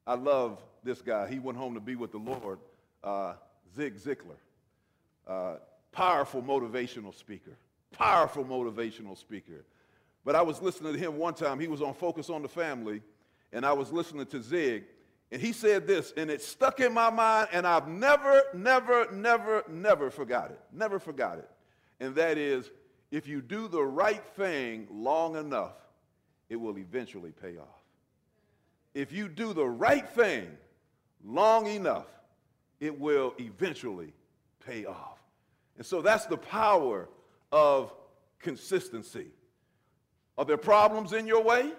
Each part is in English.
I love this guy. He went home to be with the Lord, Zig Ziglar. Powerful motivational speaker. Powerful motivational speaker. But I was listening to him one time. He was on Focus on the Family, and I was listening to Zig, and he said this, and it stuck in my mind, and I've never forgot it. Never forgot it. And that is, if you do the right thing long enough, it will eventually pay off. If you do the right thing long enough, it will eventually pay off. And so that's the power of consistency. Are there problems in your way?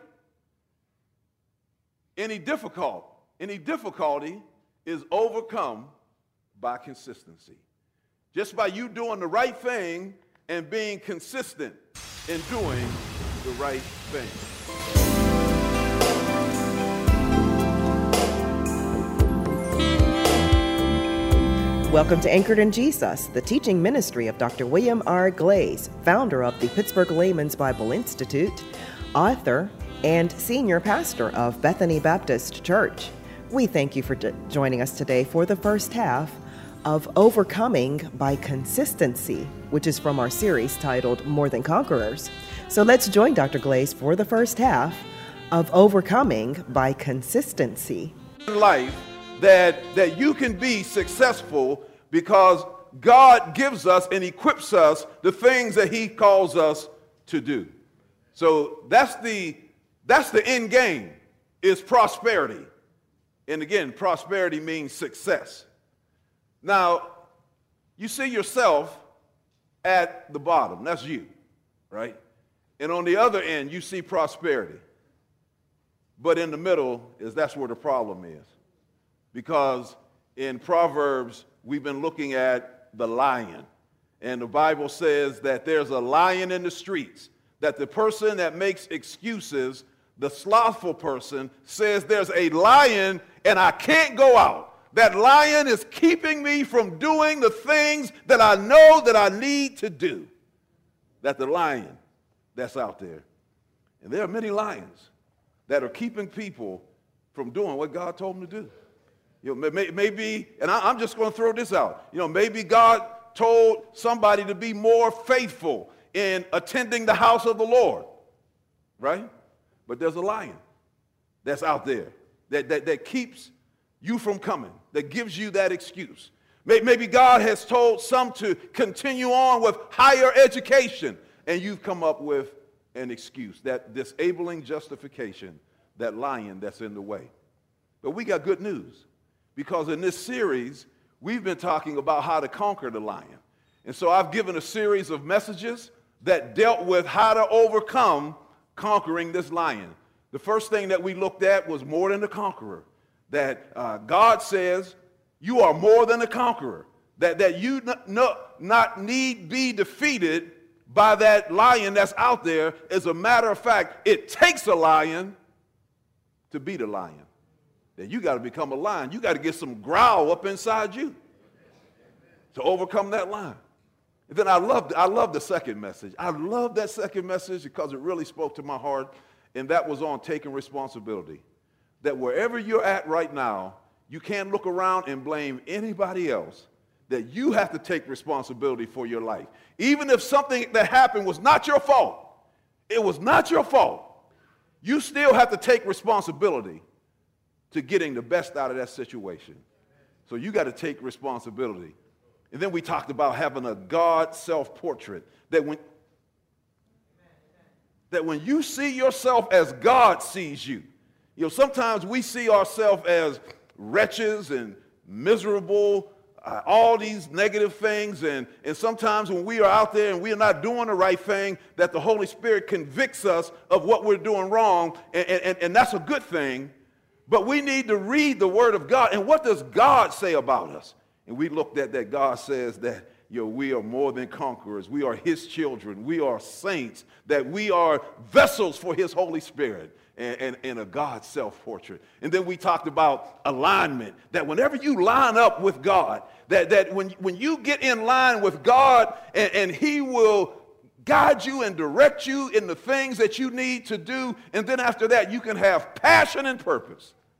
Any difficulty is overcome by consistency. Just by you doing the right thing and being consistent in doing the right thing. Welcome to Anchored in Jesus, the teaching ministry of Dr. William R. Glaze, founder of the Pittsburgh Layman's Bible Institute, author, and senior pastor of Bethany Baptist Church. We thank you for joining us today for the first half of Overcoming by Consistency, which is from our series titled More Than Conquerors. So let's join Dr. Glaze for the first half of Overcoming by Consistency. In life, that you can be successful because God gives us and equips us the things that he calls us to do. So that's the end game, is prosperity. And again, prosperity means success. Now, you see yourself at the bottom. That's you, right? And on the other end, you see prosperity. But in the middle that's where the problem is. Because in Proverbs, we've been looking at the lion. And the Bible says that there's a lion in the streets, that the person that makes excuses, the slothful person, says there's a lion and I can't go out. That lion is keeping me from doing the things that I know that I need to do. That the lion that's out there. And there are many lions that are keeping people from doing what God told them to do. You know, maybe, and I'm just going to throw this out. You know, maybe God told somebody to be more faithful in attending the house of the Lord, right? But there's a lion that's out there that keeps you from coming, that gives you that excuse. Maybe God has told some to continue on with higher education, and you've come up with an excuse, that disabling justification, that lion that's in the way. But we got good news. Because in this series, we've been talking about how to conquer the lion. And so I've given a series of messages that dealt with how to overcome conquering this lion. The first thing that we looked at was more than a conqueror. That God says you are more than a conqueror. That you not need be defeated by that lion that's out there. As a matter of fact, it takes a lion to beat a lion. That you got to become a lion. You got to get some growl up inside you to overcome that lion. And then I love the second message. I love that second message because it really spoke to my heart, and that was on taking responsibility. That wherever you're at right now, you can't look around and blame anybody else. That you have to take responsibility for your life. Even if something that happened was not your fault, it was not your fault, you still have to take responsibility to getting the best out of that situation. So you got to take responsibility. And then we talked about having a God self-portrait. That when you see yourself as God sees you, you know, sometimes we see ourselves as wretches and miserable, all these negative things. And sometimes when we are out there and we are not doing the right thing, that the Holy Spirit convicts us of what we're doing wrong. And that's a good thing. But we need to read the Word of God. And what does God say about us? And we looked at that. God says that, you know, we are more than conquerors. We are his children. We are saints. That we are vessels for his Holy Spirit and a God self-portrait. And then we talked about alignment. That whenever you line up with God, that when you get in line with God and he will guide you and direct you in the things that you need to do. And then after that, you can have passion and purpose.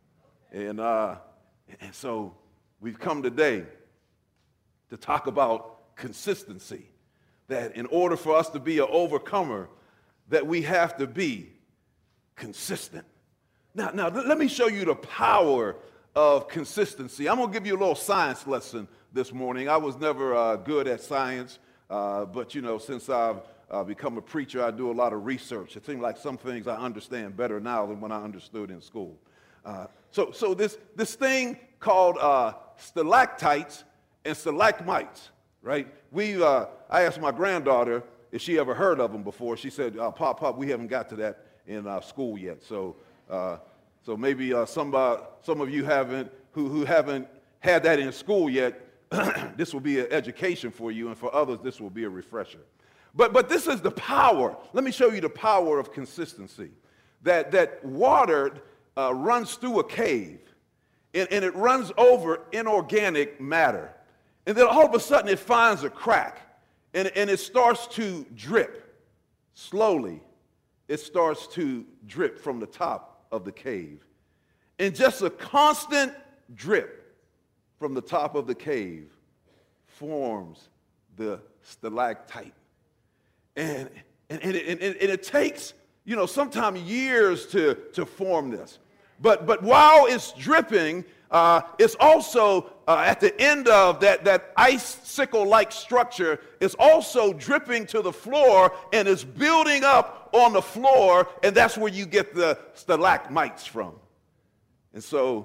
And so we've come today to talk about consistency, that in order for us to be an overcomer, that we have to be consistent. Now, let me show you the power of consistency. I'm going to give you a little science lesson this morning. I was never good at science, but, since I've become a preacher, I do a lot of research. It seems like some things I understand better now than when I understood in school. So this thing called stalactites and stalagmites, right? I asked my granddaughter if she ever heard of them before. She said, Pop, we haven't got to that in school yet. So maybe some of you who haven't had that in school yet, this will be an education for you, and for others, this will be a refresher. But this is the power. Let me show you the power of consistency. That water runs through a cave, and it runs over inorganic matter. And then all of a sudden, it finds a crack, and it starts to drip. Slowly, it starts to drip from the top of the cave. And just a constant drip from the top of the cave forms the stalactite. And it takes, sometimes years to form this. But while it's dripping, it's also at the end of that icicle-like structure, it's also dripping to the floor and is building up on the floor, and that's where you get the stalagmites from. And so,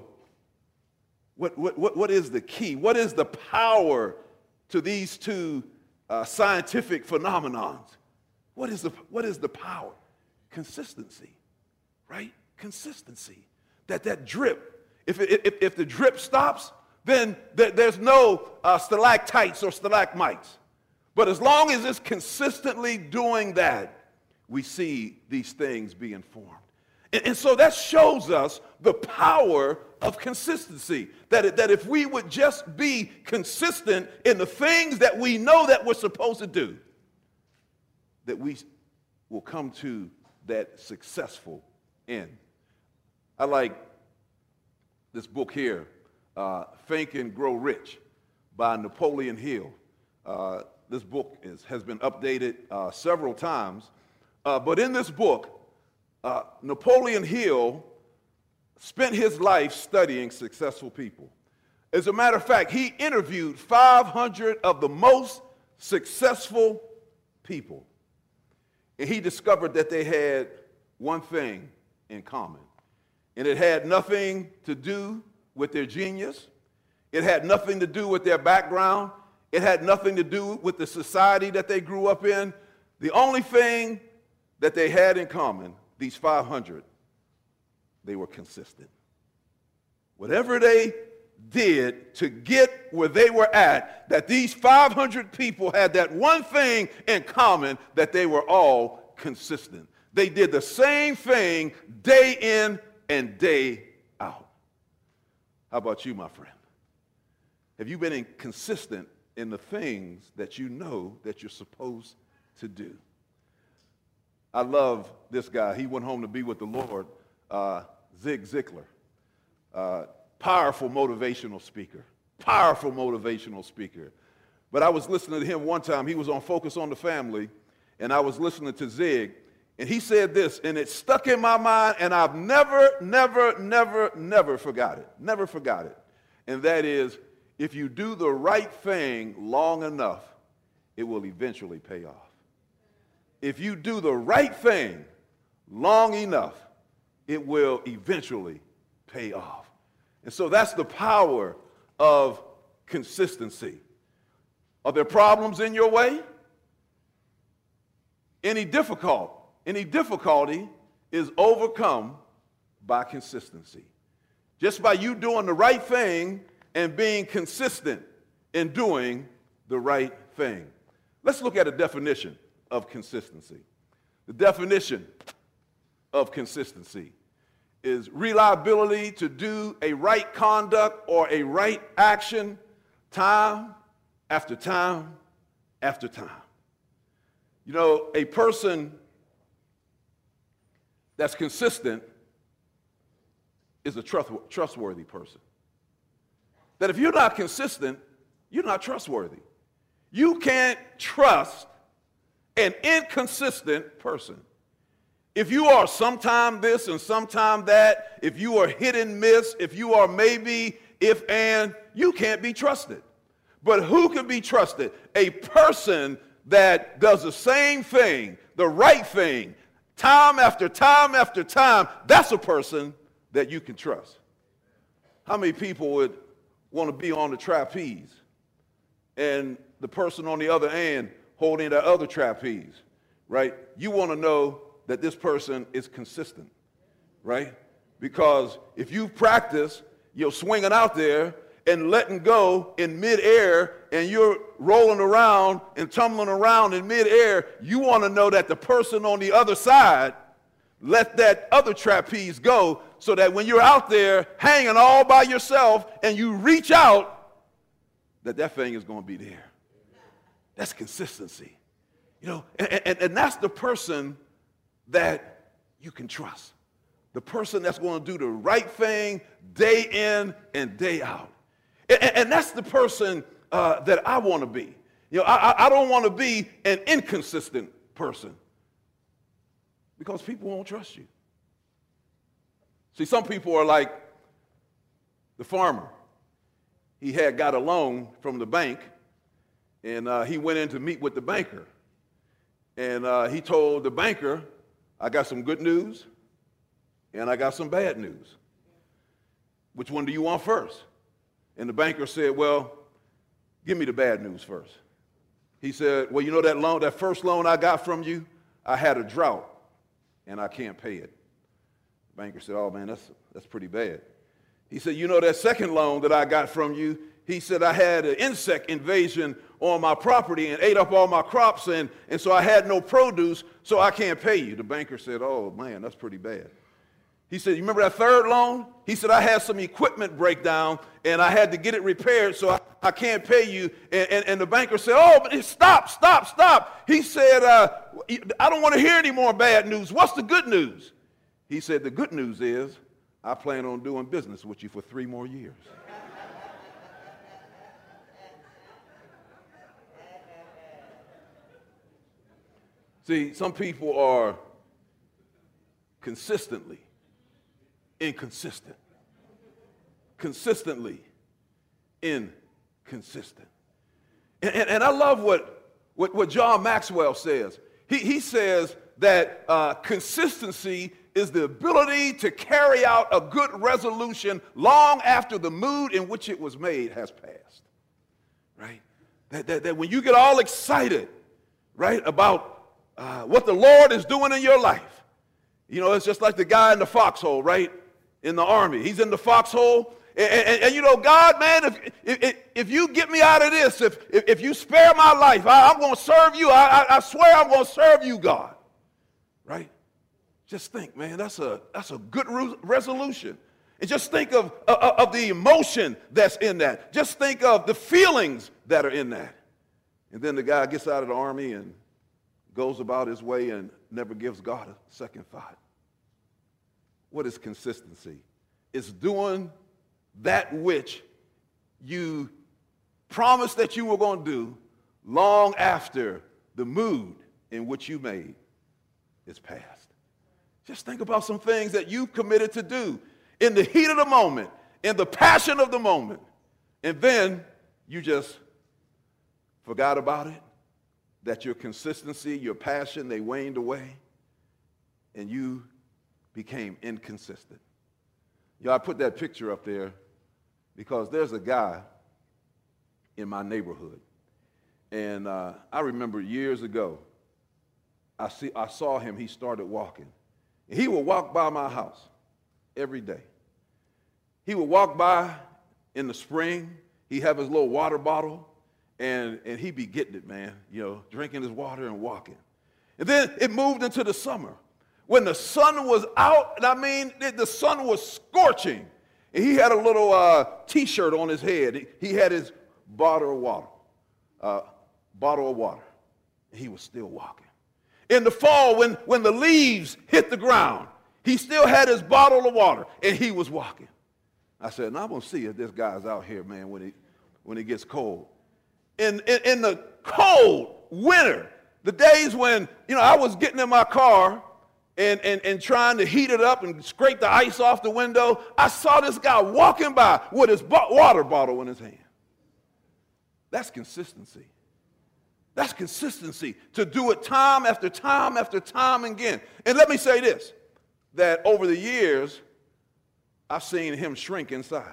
what is the key? What is the power to these two scientific phenomenons? What is the power? Consistency, right? Consistency. That drip. If the drip stops, then there's no stalactites or stalagmites. But as long as it's consistently doing that, we see these things being formed. And so that shows us the power of consistency. That if we would just be consistent in the things that we know that we're supposed to do, that we will come to that successful end. I like this book here, Think and Grow Rich by Napoleon Hill. This book has been updated several times. But in this book, Napoleon Hill spent his life studying successful people. As a matter of fact, he interviewed 500 of the most successful people. And he discovered that they had one thing in common. And it had nothing to do with their genius. It had nothing to do with their background. It had nothing to do with the society that they grew up in. The only thing that they had in common, these 500, they were consistent. Whatever they did to get where they were at, that these 500 people had that one thing in common, that they were all consistent. They did the same thing day in and day out. How about you, my friend? Have you been consistent in the things that you know that you're supposed to do? I love this guy. He went home to be with the Lord, Zig Ziglar. Powerful motivational speaker. Powerful motivational speaker. But I was listening to him one time. He was on Focus on the Family, and I was listening to Zig, and he said this, and it stuck in my mind, and I've never forgot it. Never forgot it. And that is, if you do the right thing long enough, it will eventually pay off. If you do the right thing long enough, it will eventually pay off. And so that's the power of consistency. Are there problems in your way? Any difficulty is overcome by consistency. Just by you doing the right thing and being consistent in doing the right thing. Let's look at a definition of consistency. The definition of consistency is reliability to do a right conduct or a right action time after time after time. You know, a person that's consistent is a trustworthy person. That if you're not consistent, you're not trustworthy. You can't trust an inconsistent person. If you are sometime this and sometime that, if you are hit and miss, if you are maybe, if and, you can't be trusted. But who can be trusted? A person that does the same thing, the right thing, time after time after time. That's a person that you can trust. How many people would want to be on the trapeze and the person on the other end holding that other trapeze, right? You want to know that this person is consistent, right? Because if you practice, you're swinging out there and letting go in midair, and you're rolling around and tumbling around in midair, you want to know that the person on the other side let that other trapeze go, so that when you're out there hanging all by yourself and you reach out, that thing is going to be there. That's consistency. You know, and that's the person that you can trust. The person that's going to do the right thing day in and day out. And that's the person that I want to be. You know, I don't want to be an inconsistent person, because people won't trust you. See, some people are like the farmer. He had got a loan from the bank, and he went in to meet with the banker. And he told the banker, I got some good news, and I got some bad news. Which one do you want first? And the banker said, well, give me the bad news first. He said, well, you know that loan, that first loan I got from you, I had a drought, and I can't pay it. The banker said, oh, man, that's pretty bad. He said, you know that second loan that I got from you, he said, I had an insect invasion on my property and ate up all my crops, and so I had no produce, so I can't pay you. The banker said, oh, man, that's pretty bad. He said, you remember that third loan? He said, I had some equipment breakdown, and I had to get it repaired, so I can't pay you. And the banker said, oh, but stop. He said, I don't want to hear any more bad news. What's the good news? He said, the good news is I plan on doing business with you for 3 more years. See, some people are consistently inconsistent. Consistently inconsistent. And I love what John Maxwell says. He says that consistency is the ability to carry out a good resolution long after the mood in which it was made has passed. Right? That when you get all excited, right, about what the Lord is doing in your life, you know, it's just like the guy in the foxhole, right? In the army. He's in the foxhole. And you know, God, man, if you get me out of this, if you spare my life, I'm going to serve you. I swear I'm going to serve you, God. Right? Just think, man, that's a good resolution. And just think of the emotion that's in that. Just think of the feelings that are in that. And then the guy gets out of the army and goes about his way and never gives God a second thought. What is consistency? It's doing that which you promised that you were going to do long after the mood in which you made is past. Just think about some things that you committed to do in the heat of the moment, in the passion of the moment, and then you just forgot about it, that your consistency, your passion, they waned away, and you became inconsistent. You know, I put that picture up there because there's a guy in my neighborhood, and I remember years ago, I saw him, he started walking. He would walk by my house every day. He would walk by in the spring, he'd have his little water bottle, and he'd be getting it, man, you know, drinking his water and walking. And then it moved into the summer, when the sun was out, and I mean, the sun was scorching, and he had a little T-shirt on his head. He had his bottle of water. And he was still walking. In the fall, when the leaves hit the ground, He still had his bottle of water, and he was walking. I said, now I'm going to see if this guy's out here, man, when it gets cold. In the cold winter, the days when, I was getting in my car and trying to heat it up and scrape the ice off the window, I saw this guy walking by with his water bottle in his hand. That's consistency. That's consistency, to do it time after time after time again. And let me say this, that over the years, I've seen him shrink in size.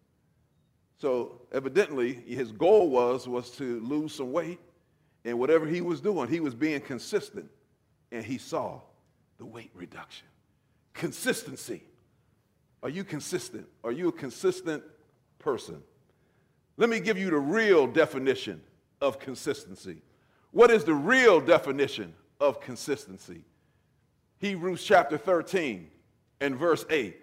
So evidently, his goal was to lose some weight, and whatever he was doing, he was being consistent, and he saw the weight reduction. Consistency. Are you consistent? Are you a consistent person? Let me give you the real definition of consistency. What is the real definition of consistency? Hebrews chapter 13 and verse 8.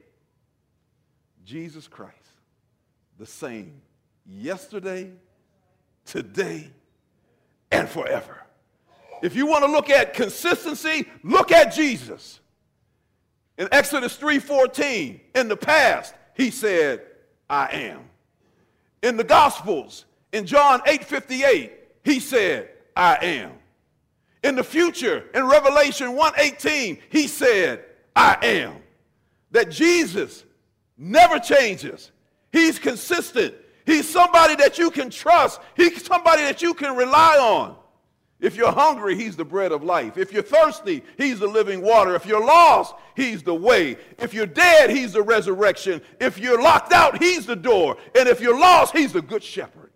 Jesus Christ, the same yesterday, today, and forever. If you want to look at consistency, look at Jesus. In Exodus 3:14, in the past, he said, I am. In the Gospels, in John 8:58, he said, I am. In the future, in Revelation 1:18, he said, I am. That Jesus never changes. He's consistent. He's somebody that you can trust. He's somebody that you can rely on. If you're hungry, he's the bread of life. If you're thirsty, he's the living water. If you're lost, he's the way. If you're dead, he's the resurrection. If you're locked out, he's the door. And if you're lost, he's the good shepherd.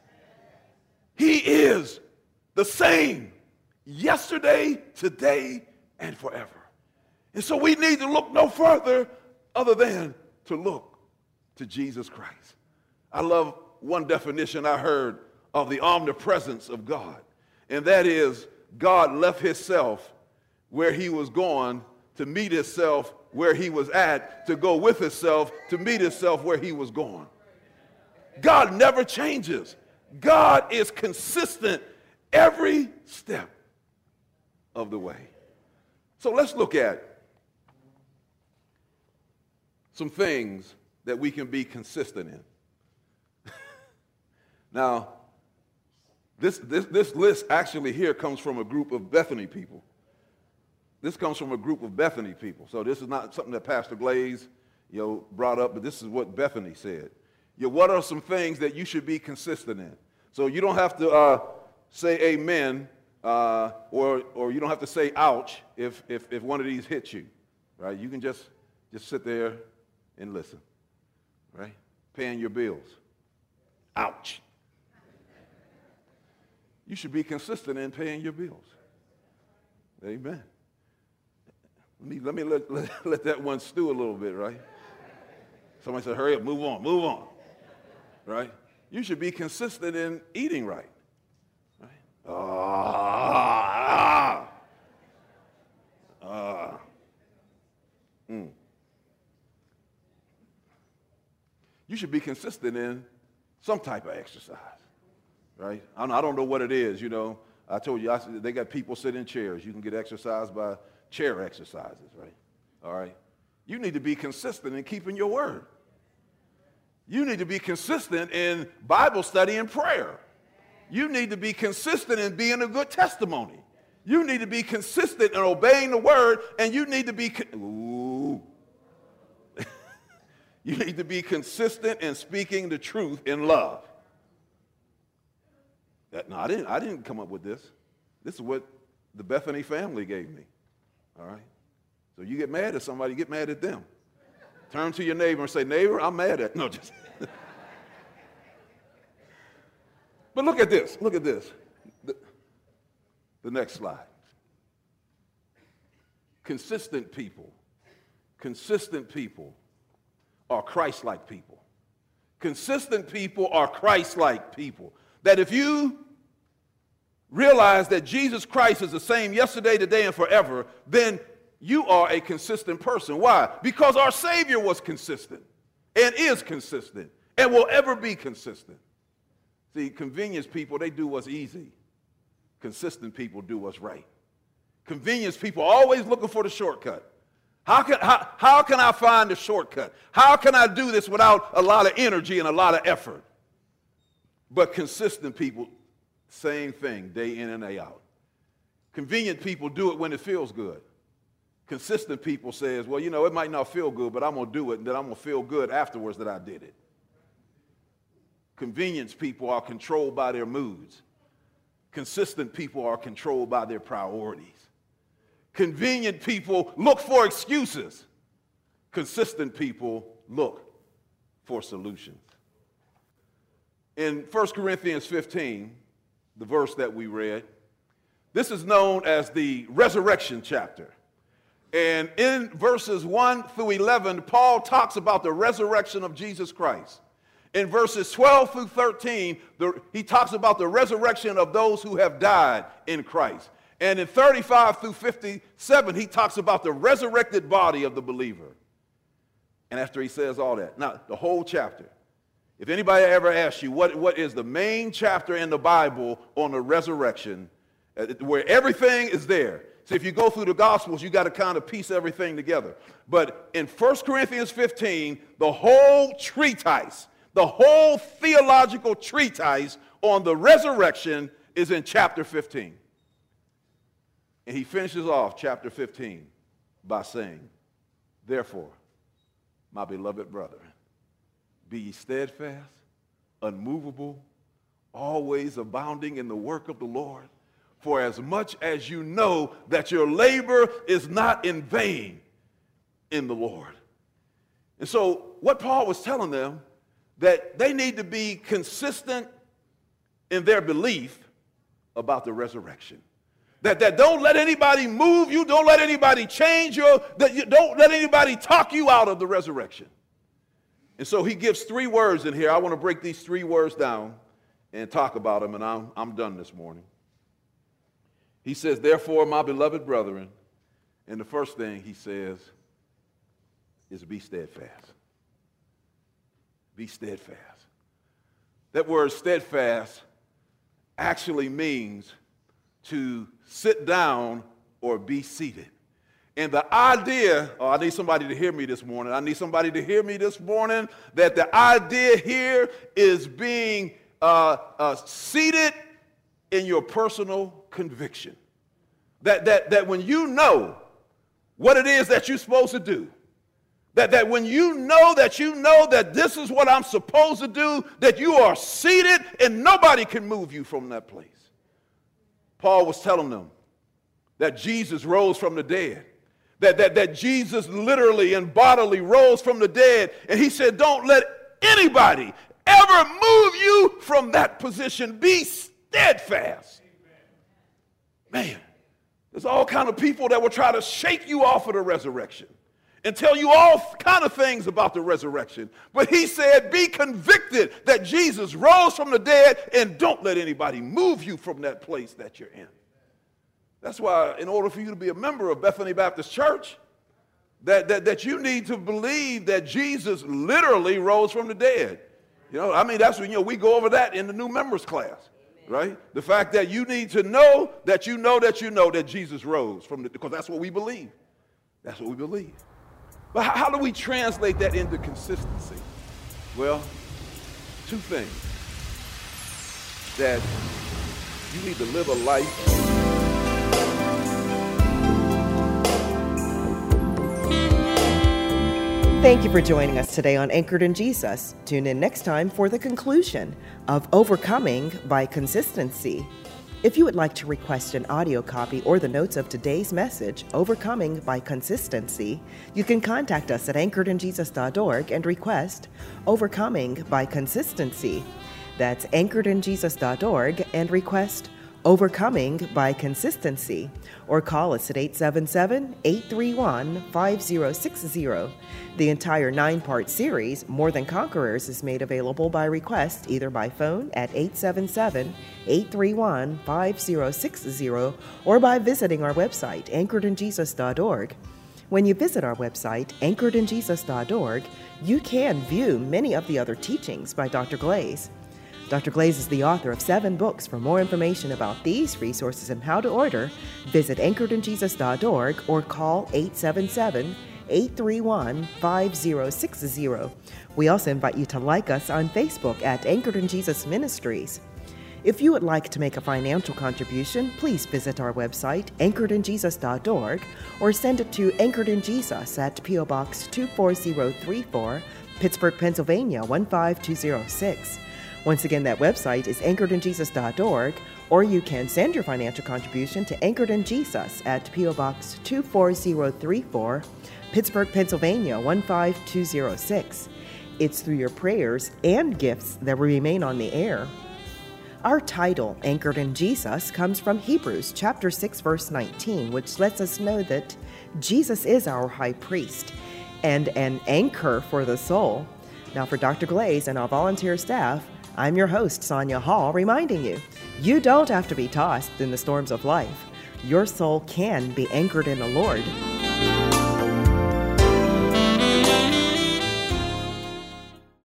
He is the same yesterday, today, and forever. And so we need to look no further other than to look to Jesus Christ. I love one definition I heard of the omnipresence of God, and that is God left himself where he was going to meet himself where he was at, to go with himself to meet himself where he was going. God never changes. God is consistent every step of the way. So let's look at some things that we can be consistent in. Now, this list actually here comes from a group of Bethany people. This comes from a group of Bethany people. So this is not something that Pastor Glaze, brought up, but this is what Bethany said. What are some things that you should be consistent in? So you don't have to say amen, or you don't have to say ouch if one of these hits you, right? You can just sit there and listen, right? Paying your bills. Ouch. You should be consistent in paying your bills. Amen. Let me let that one stew a little bit, right? Somebody said, hurry up, move on, right? You should be consistent in eating right. You should be consistent in some type of exercise, right? I don't know what it is, I told you, they got people sit in chairs. You can get exercise by chair exercises, right? All right? You need to be consistent in keeping your word. You need to be consistent in Bible study and prayer. You need to be consistent in being a good testimony. You need to be consistent in obeying the word, and you need to be you need to be consistent in speaking the truth in love. I didn't come up with this. This is what the Bethany family gave me. All right? So you get mad at somebody, get mad at them. Turn to your neighbor and say, neighbor, I'm mad at. No, just. But look at this. Look at this. The next slide. Consistent people are Christ-like people. Consistent people are Christ-like people. That if you realize that Jesus Christ is the same yesterday, today, and forever, then you are a consistent person. Why? Because our Savior was consistent and is consistent and will ever be consistent. See, convenience people, they do what's easy. Consistent people do what's right. Convenience people are always looking for the shortcut. How can I find a shortcut? How can I do this without a lot of energy and a lot of effort? But consistent people, same thing, day in and day out. Convenient people do it when it feels good. Consistent people says, well, it might not feel good, but I'm going to do it, and then I'm going to feel good afterwards that I did it. Convenience people are controlled by their moods. Consistent people are controlled by their priorities. Convenient people look for excuses. Consistent people look for solutions. In 1 Corinthians 15, the verse that we read, this is known as the resurrection chapter. And in verses 1 through 11, Paul talks about the resurrection of Jesus Christ. In verses 12 through 13, he talks about the resurrection of those who have died in Christ. And in 35 through 57, he talks about the resurrected body of the believer. And after he says all that, now the whole chapter, if anybody ever asks you what is the main chapter in the Bible on the resurrection, where everything is there. So if you go through the Gospels, you got to kind of piece everything together. But in 1 Corinthians 15, the whole treatise, the whole theological treatise on the resurrection is in chapter 15. And he finishes off chapter 15 by saying, therefore, my beloved brethren, be ye steadfast, unmovable, always abounding in the work of the Lord, for as much as you know that your labor is not in vain in the Lord. And so what Paul was telling them, that they need to be consistent in their belief about the resurrection. That don't let anybody move you, don't let anybody change you, don't let anybody talk you out of the resurrection. And so he gives 3 words in here. I want to break these 3 words down and talk about them, and I'm done this morning. He says, therefore, my beloved brethren, and the first thing he says is be steadfast. Be steadfast. That word steadfast actually means to sit down or be seated. And the idea, I need somebody to hear me this morning. I need somebody to hear me this morning that the idea here is being seated in your personal conviction. That when you know what it is that you're supposed to do, that when you know that this is what I'm supposed to do, that you are seated and nobody can move you from that place. Paul was telling them that Jesus rose from the dead, that Jesus literally and bodily rose from the dead. And he said, don't let anybody ever move you from that position. Be steadfast. Man, there's all kind of people that will try to shake you off of the resurrection and tell you all kind of things about the resurrection. But he said, be convicted that Jesus rose from the dead, and don't let anybody move you from that place that you're in. That's why in order for you to be a member of Bethany Baptist Church, that you need to believe that Jesus literally rose from the dead. That's when, we go over that in the new members class, right? The fact that you need to know that you know that Jesus rose from the, because that's what we believe. That's what we believe. But how do we translate that into consistency? Well, 2 things. That you need to live a life. Thank you for joining us today on Anchored in Jesus. Tune in next time for the conclusion of Overcoming by Consistency. If you would like to request an audio copy or the notes of today's message, Overcoming by Consistency, you can contact us at anchoredinjesus.org and request Overcoming by Consistency. That's anchoredinjesus.org and request Overcoming by Consistency, or call us at 877-831-5060. The entire 9-part series, More Than Conquerors, is made available by request either by phone at 877-831-5060 or by visiting our website, anchoredinjesus.org. When you visit our website, anchoredinjesus.org, you can view many of the other teachings by Dr. Glaze. Dr. Glaze is the author of 7 books. For more information about these resources and how to order, visit anchoredinjesus.org or call 831-5060. We also invite you to like us on Facebook at Anchored in Jesus Ministries. If you would like to make a financial contribution, please visit our website, anchoredinjesus.org, or send it to Anchored in Jesus at P.O. Box 24034, Pittsburgh, Pennsylvania 15206. Once again, that website is anchoredinjesus.org, or you can send your financial contribution to Anchored in Jesus at P.O. Box 24034, Pittsburgh, Pennsylvania 15206. It's through your prayers and gifts that we remain on the air. Our title, Anchored in Jesus, comes from Hebrews chapter 6, verse 19, which lets us know that Jesus is our high priest and an anchor for the soul. Now, for Dr. Glaze and our volunteer staff, I'm your host, Sonia Hall, reminding you, you don't have to be tossed in the storms of life. Your soul can be anchored in the Lord.